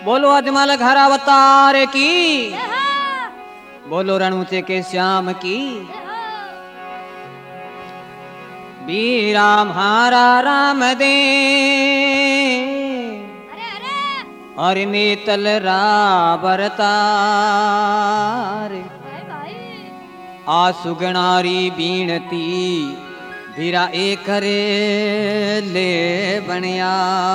बोलो अजमल घर अवतार की, बोलो रणऊंचे के श्याम की। वीरा म्हारा राम दे और नेतल राबरतार आ सुगणारी बीणती वीरा एक करे ले बनिया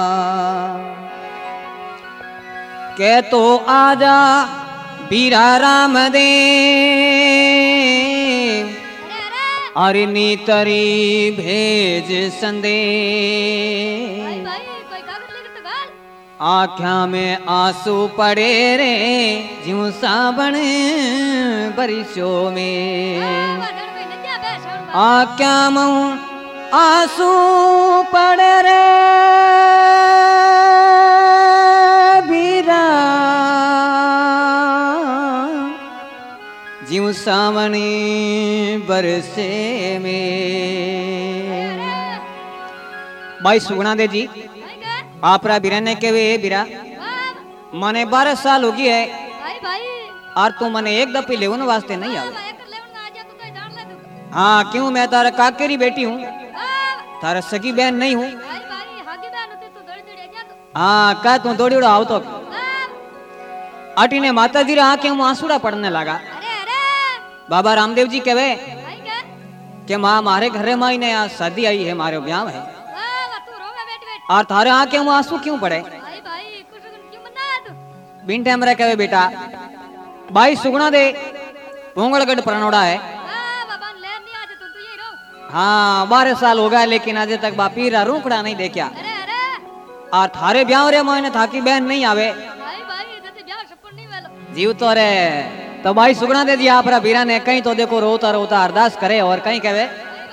के तो आजा वीरा राम दे अरे नीतरी भेज संदे आख्या में आंसू पड़े रे ज्यों सावन बरिशों में आख्या में आंसू पड़े रे बीरा ज्यों सावनी बरसे में। भाई सुगना दे जी आपरा बीरा ने के वे बीरा मने 12 साल हो गई है और तू मने एक दफे लेवन वास्ते नहीं आवे। हाँ क्यों मैं तारा काकेरी बेटी हूँ तारा सगी बहन नहीं हूँ। हाँ का तू दौड़ी उड़ा आओ तो आटी ने माता जी रहा के आंसुड़ा पड़ने लगा। बाबा रामदेव जी कहवे कि माँ हमारे घर में ने आज शादी आई है हमारे ब्याह है और थारे आके हम आंसू क्यों पड़े। बिन टाइम रह कहे बेटा भाई सुगना दे पोंगलगढ़ परनोड़ा है। हाँ 12 साल हो गया लेकिन आज तक बापीरा रूकड़ा नहीं देखा और थारे ब्याह रे मोने थाकी बहन नहीं आवे जीव तो रे। तो भाई सुगना दे दिया आपरा बीरा ने कहीं तो देखो रोता रोता अरदास करे और कहीं कहे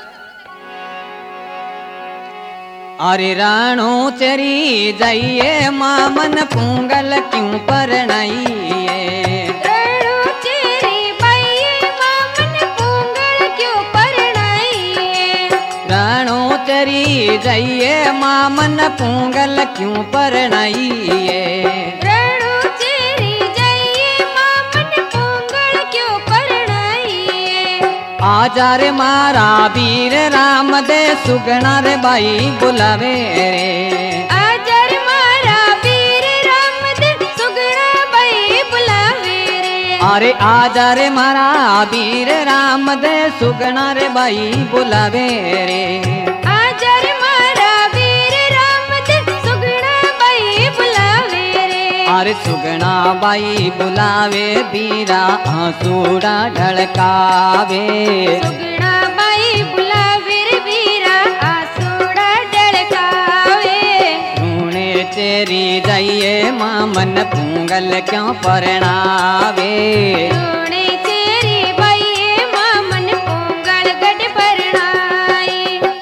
अरे राणो चरी जाइए मामन पुंगल क्यों परनाइए राणो चरी बाइए मामन पुंगल क्यों परनाइए राणो चरी जाइए मामन पुंगल क्यों परनाइए राणो चरी जाइए मामन पुंगल क्यों परनाइए आजा रे मारा वीर राम दे सुगना रे बाई बुलावे रे आजा रे मारा वीर राम दे सुगना बाई बुलावे रे अरे आजा रे मारा वीर राम दे सुगना रे बाई बुलावे रे आजा रे मारा वीर राम दे सुगना बाई बुलावे रे अरे सुगना बाई बुलावे बीरा आंसूड़ा ढड़कावे सुगना बाई बुलावे रे बीरा आंसूड़ा ढड़कावे रूणे तेरी जाइए मामन पुंगल क्यों परनावे रूणे तेरी बाई मामन पुंगल गढ़ परनाई।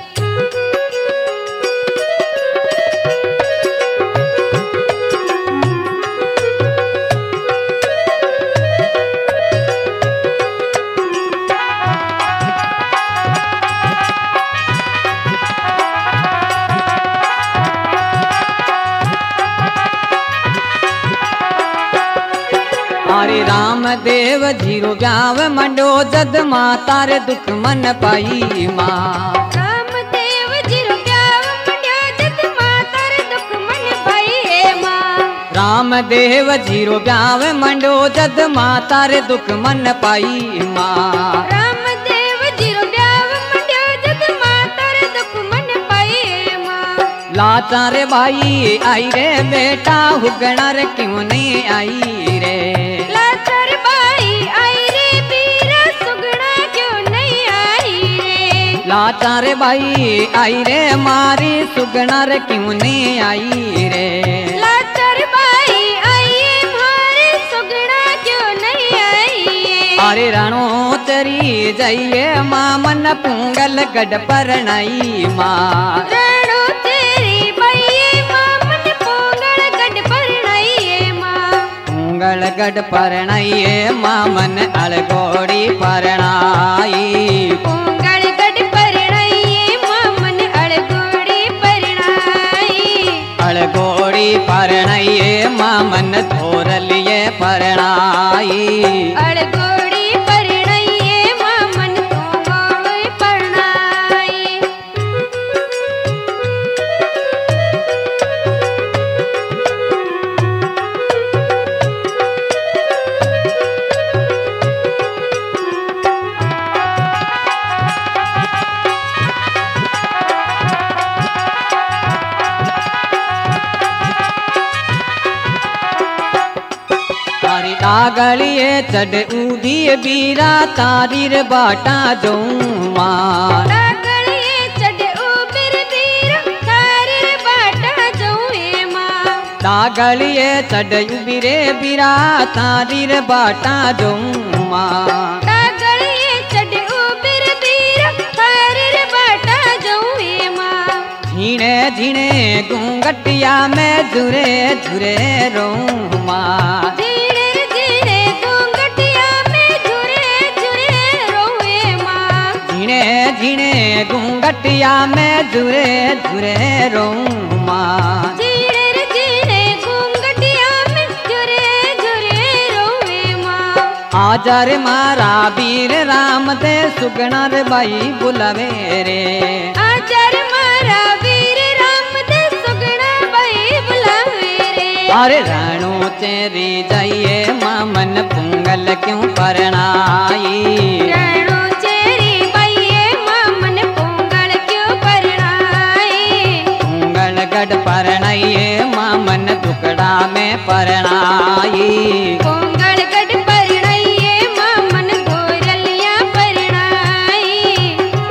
अरे रामदेव जीरो ब्याव मंडो जद माँ तारे दुख मन पाई माँ रामदेव जीरो ब्याव मंड्यो जद मां तारे दुख मन पाई है मां रामदेव जीरो ब्याव मंडो जद माँ तारे दुख मन पाई माँ रामदेव जीरो ब्याव मंड्यो जद मां तारे दुख मन पाई है मां लाचा रे भाई आई रे बेटा हुगना रे क्यों नहीं आई रे लाचार बाई आई रे बीरा सुगना क्यों नहीं आई रे लाचा रे भाई आई रे मारी सुगना रे क्यों नहीं आई रे लाचार बाई आई मारे सुगना क्यों नहीं आई अरे राणो चरी जाइए मामन पुंगल गढ़ परनाई माँ राणो तेरी बाई मामन पुंगल गढ़ परनाइए मां पुंगल गढ़ परनाइए मामन अलगोड़ी परनाई पुंगल गढ़ परनाइए मामन अलगोड़ी परनाई अलगोड़ी परनाइए मामन धोर लिए परणाई। अड़गोड़ी परणाइए मामन तो गोड़ी परणाई। तागलिए चढ़ उदिए बीरा तारीर बाटा जाऊं मां। तागलिए चढ़ उबिर बीरा तारीर बाटा जाऊं मां। तागलिए चढ़ उबिरे बीरा तारीर बाटा जाऊं मां। तागलिए चढ़ उबिर बीरा तारीर बाटा जाऊं मां। झीणे झीणे घूंघटिया में झुरे झुरे रहूं मां। झीणे घूंघटिया में झुरे झुरे रहूं मां। झीणे झीणे घूंघटिया में झुरे झुरे रहूं मां। आजा रे मारा वीर राम दे सुगना रे बाई बुलावे रे। आजा रे मारा वीर राम दे सुगना बाई बुलावे रे। अरे राणो चेरी जाइए मामन पुंगल क्यों परणाई। परणाइए मामन दुकड़ा में परणाई। पोंगल गढ़ परणाइए मामन धोरलिया परणाई।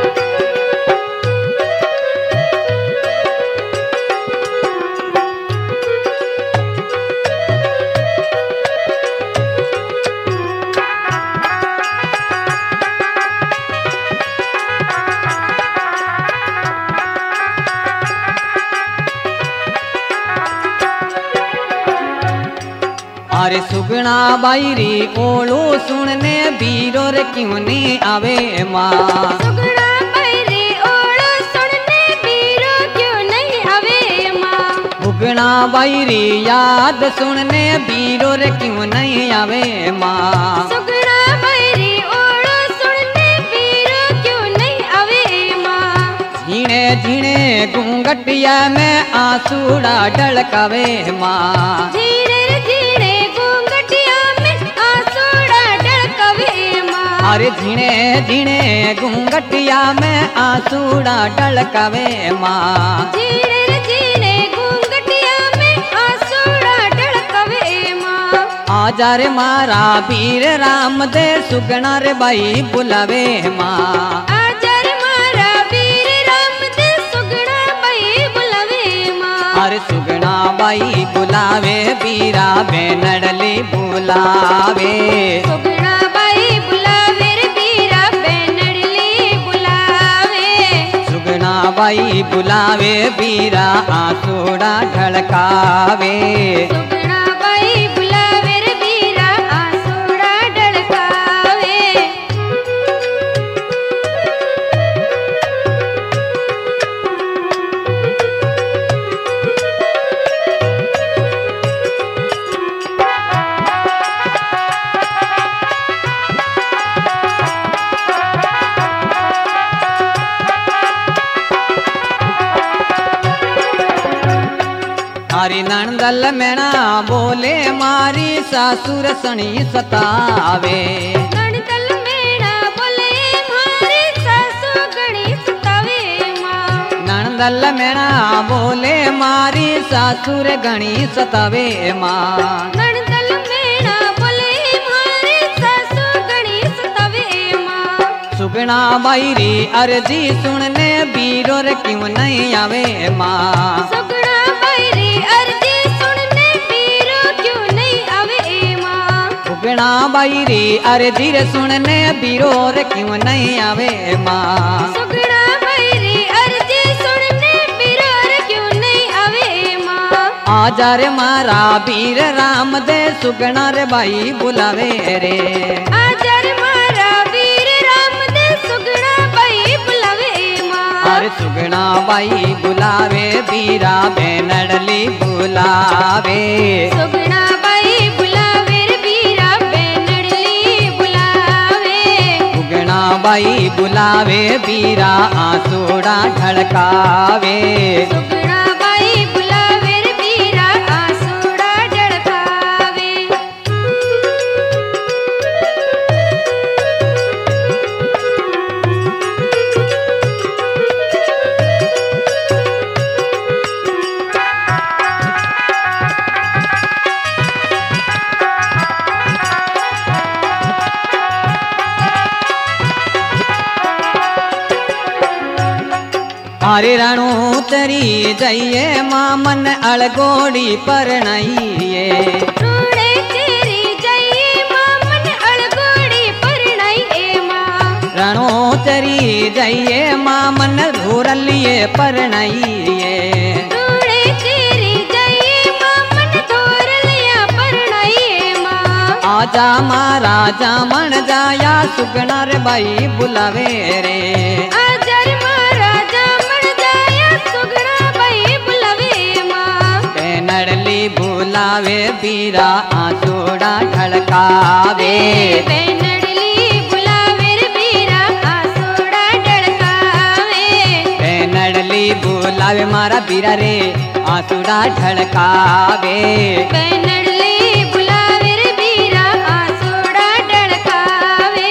अरे सुगना बाईरी ओलो सुनने बीरो रे क्यों नहीं आवे मां। सुगना बाईरी ओलो सुनने बीरो क्यों नहीं आवे मां। सुगना बाईरी याद सुनने बीरो रे क्यों नहीं आवे मां। सुगना बाईरी ओलो सुनने बीरो क्यों नहीं आवे मां। झीणे झीणे घूंघटिया में आंसूड़ा ढलकावे मां। अरे झीणे झीणे घूंघटिया में आंसूड़ा ढलकावे मां। झीणे झीणे घूंघटिया में आंसूड़ा ढलकावे मां। आजा रे मारा वीर राम दे सुगना रे बाई बुलावे मां। आजा रे मारा वीर राम दे सुगना बाई बुलावे मां। अरे सुगना बाई बुलावे बीरा बेनड़ली बुलावे। सुगना बाई बुलावे रे बीरा बेनड़ली बुलावे। सुगना बाई बुलावे बीरा आंसूड़ा ढलकावे। सुगना बाई बुलावे रे बीरा आंसूड़ा ढलकावे। मारी नंदल मेणा बोले मारी सासुर सणी सतावे। नंदल मेणा बोले मारी सासु गणी सतावे मां। नंदल मेणा बोले मारी सासुर गणी सतावे मां। नंदल मेणा बोले मारी सासु गणी सतावे मां। सुगना बाईरी अर्जी सुनने बीरो रे क्यों नहीं आवे मां। सुगना बाईरी अर्जी सुनने बीरो क्यों नहीं आवे मां। सुगना बाईरी अर्जी रे सुनने बीरो रे क्यों नहीं आवे मां। सुगना बाईरी अर्जी सुनने बीरो रे क्यों नहीं आवे मां। आजा रे मारा वीर राम दे सुगना रे बाई बुलावे रे। आजा रे मारा वीर राम दे सुगना बाई बुलावे मां। अरे सुगना बाई बुलावे बीरा बेनड़ली बुलावे। सुगना बाई बाई बुलावे बीरा आंसूड़ा ढड़कावे। सुगना बाई बुलावे रे बीरा आंसूड़ा ढड़कावे। अरे रणू तरी जइए माँ मन अड़गोड़ी परनाइए। रूड़े तेरी जइए माँ मन अड़गोड़ी परनाइए माँ। रणू तरी जइए माँ मन धोरलिए परनाइए। रूड़े तेरी जइए माँ मन धोरलिया परनाइए माँ। आजा माँ राजा मन जाया सुगना रे बाई बुलावे रे। आजर महाराजा मन जाया सुगना बाई बुलावे माँ। नड़ली बुलावे बीरा आंसूड़ा ढड़कावे। नड़ली बुलावे रे बीरा आंसूड़ा ढड़कावे। नड़ली बुलावे मारा बीरा रे आंसूड़ा ढड़कावे। नड़ली बुलावे रे बीरा आंसूड़ा ढड़कावे।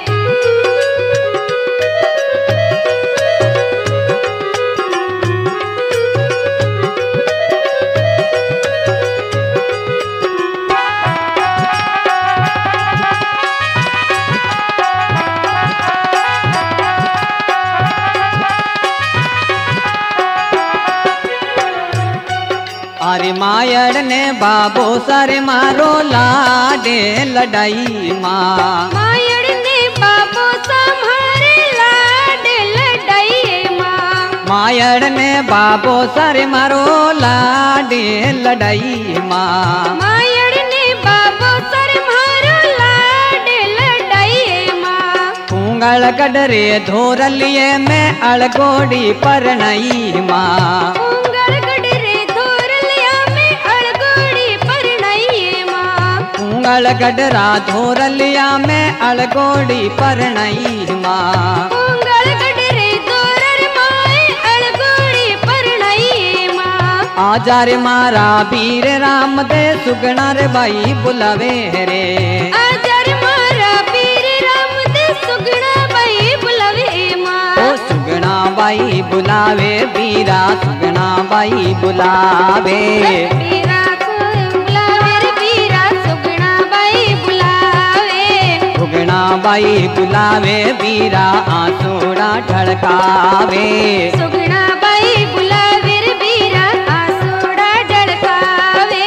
अरे मायड़ ने बाबो सारे मारो लाडे लड़ाई माँ। मायड़ ने बाबो सम्हारे लाड लड़ाइए माँ। मायड़ ने बाबो सारे मारो लाडे लड़ाई माँ। मायड़ ने बाबो सर मारो लाड लड़ाइए माँ। कुंगल गडरे धोरलिए में अड़गोड़ी परनाई माँ। उंगर गडरे धोरलिया में अड़गोड़ी परनाइए माँ। कुंगल गडरा धोरलिया में अड़गोड़ी परनाई माँ। उंगर गडरे धोरर माए अड़गोड़ी परनाइए माँ। आजा रे मारा वीर राम दे सुगना रे बाई बुलावे रे। आजर मारा वीर राम दे सुगना बाई बुलावे माँ। ओ सुगना बाई बुलावे बीरा सुगना बाई बुलावे। बीरा बुलावे रे बीरा सुगना बाई बुलावे। सुगना बाई बुलावे बीरा आंसूड़ा ढड़कावे। सुगना बाई बुलावे रे बीरा आंसूड़ा ढड़कावे।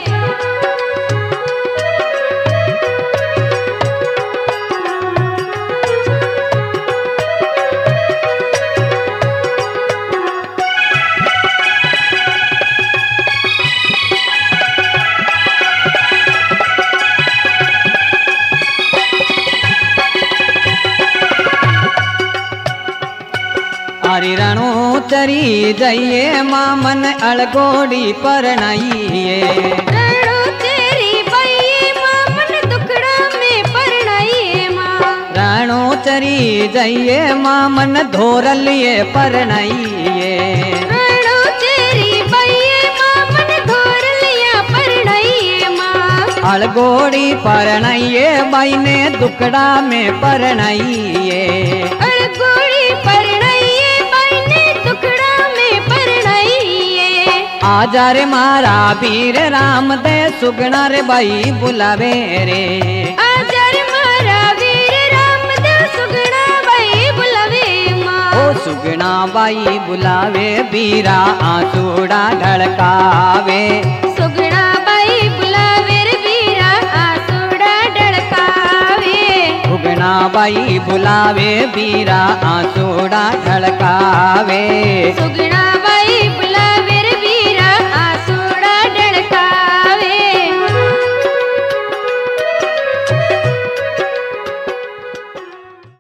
अरे रणू चरी जइए माँ मन अड़गोड़ी परनाइए। रणो तेरी बाई माँ मन दुखड़ा में परनाइए माँ। रणू चरी जइए माँ मन धोरलिए परनाइए। रणो तेरी बाई माँ मन धोरलिया परनाइए माँ। अड़गोड़ी परनाइए बाई ने दुकड़ा में परनाइए। अड़गोड़ी परनाइए बाई ने दुखड़ा में परनाइए। आजा रे मारा वीर राम दे सुगना रे बाई बुलावे रे। आजर मारा वीर राम दे सुगना बाई बुलावे माँ। ओ सुगना बाई बुलावे बीरा आंसूड़ा ढड़कावे। सुगना बाई बुलावे रे बीरा आंसूड़ा ढड़कावे। सुगना बाई बुलावे बीरा आंसूड़ा ढड़कावे। सुगना